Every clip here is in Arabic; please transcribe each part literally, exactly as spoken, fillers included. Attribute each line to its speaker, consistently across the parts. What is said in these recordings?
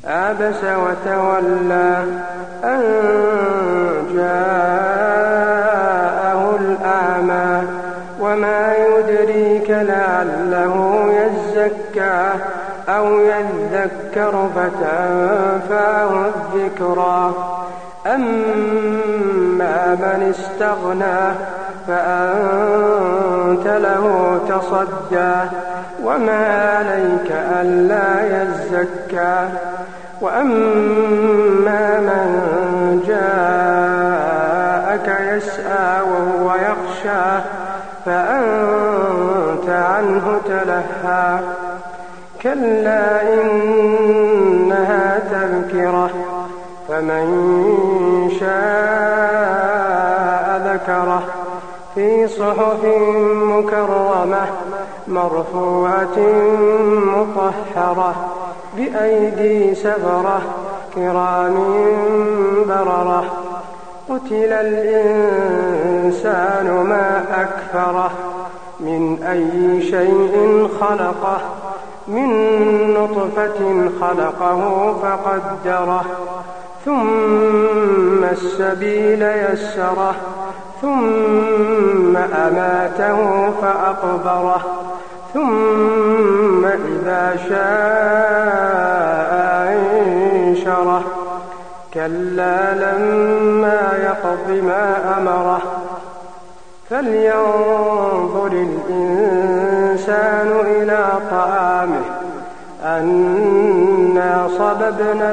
Speaker 1: عبس وتولى أن جاءه الأعمى وما يدريك لعله يزكى أو يذكر فتنفعه الذكرى أما من استغنى فأنت له تصدى وما عليك ألا يزكى وأما من جاءك يسعى وهو يخشى فأنت عنه تلهى كلا إنها تذكرة فمن شاء ذكره في صحف مكرمة مرفوعة مطهرة بأيدي سفرة كرام بررة قتل الإنسان ما أكفره من أي شيء خلقه من نطفة خلقه فقدره ثم السبيل يسره ثم أماته فأقبره ثم إذا شاء أنشره كلا لما يقض ما أمره فلينظر الإنسان إلى طعامه أنا صببنا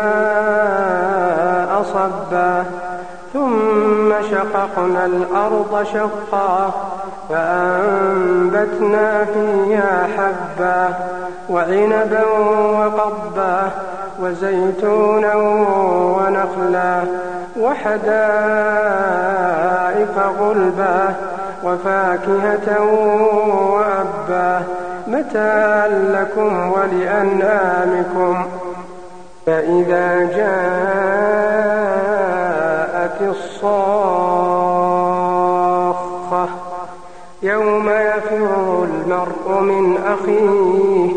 Speaker 1: الماء صبا ثم شققنا الأرض شقا فأنبتنا فيها حبا وعنبا وقضبا وزيتونا ونخلا وحدائق غلبا وفاكهة وأبا متاعا لكم ولأنعامكم فإذا جاءت الصاخة يوم يفر المرء من أخيه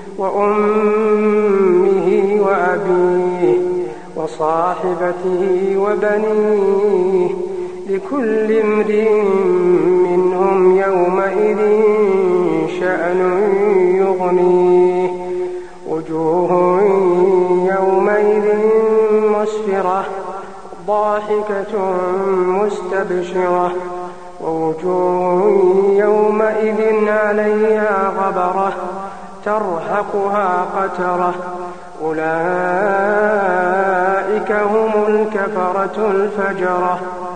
Speaker 1: وأمه وأبيه وصاحبته وبنيه لكل امرئ منهم يومئذ شأن يغنيه وجوه يومئذ مسفرة ضاحكة مستبشرة ووجوه يومئذ عليها غبرة ترهقها قترة أولئك هم الكفرة الفجرة.